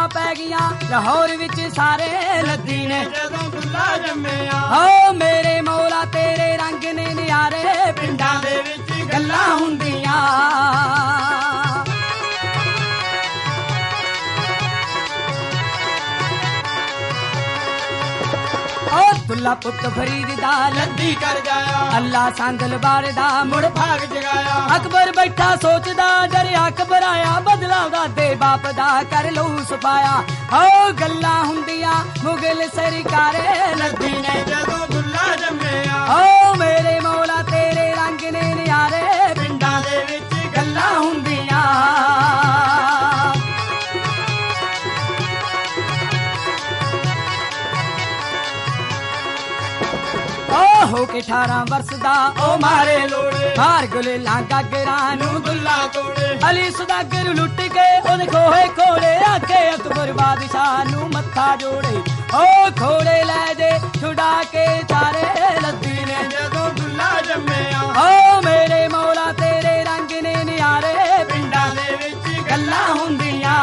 पै गईयां लाहौर विच सारे लद्दी ने जदों दुल्ला जम्मिया ओ मेरे मौला तेरे रंग ने नियारे पिंडां दे विच गल्लां हुंदियां दुल्ला पुत फरीद दा लद्दी कर जाया अल्लाह सांदल बार दा मुड़ भाग जगाया अकबर बैठा सोचदा डरिया घबराया बदला दादे बाप दा कर लू सपाया हो गल्लां हुंदियां मुगल सरकारे लद्दी ने जदों दुल्ला जम्मिया ओ मेरे मौला तेरे रंग ने नियारे पिंडां दे विच गल्लां हुंदियां हो के 18 वर्ष दा ओ मारे लोड़े हार गुले लांगा गिरानू दुल्ला तोड़े अली सुदागर लुट के ओदे खोहे खोड़े आके अकबर बादशाह नू मत्था जोड़े ओ खोड़े ले दे छुड़ा के चारे लद्दी ने जदों दुल्ला जम्मिया ओ मेरे मौला तेरे रंग ने नियारे पिंडां दे विच गल्लां हुंदियां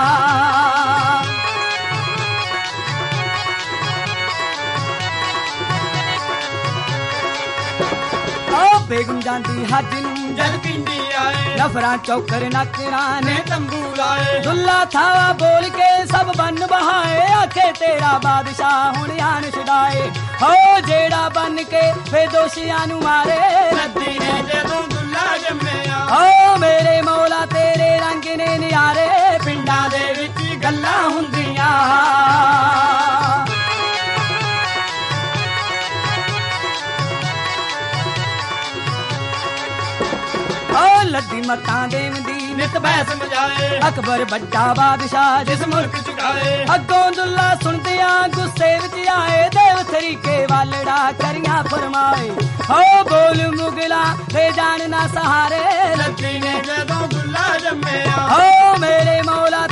बेगम जांदी हज नू जद पिंडी आए नफरा चौकर नकरा ने तंबू लाए दुल्ला थावा बोल के सब बन बहाए आखे तेरा बादशाह हुण आन छुड़ाए हो जेड़ा बन के बेदोशियां नू मारे लद्दी ने जदों दुल्ला जम्मिया हो मेरे मौला तेरे रंग ने नियारे पिंडां दे विच गल्लां हुंदियां लद्दी मतां देवदी नित बैस मजाए अकबर बड्डा बादशाह जिस मुल्क चुकाए अगों दुल्ला सुनदियां गुस्से विच आए देव तरीके वालड़ा करियां फरमाए हो बोल मुगला दे जान ना सहारे लद्दी ने जदों दुल्ला जम्मिया हो मेरे मौला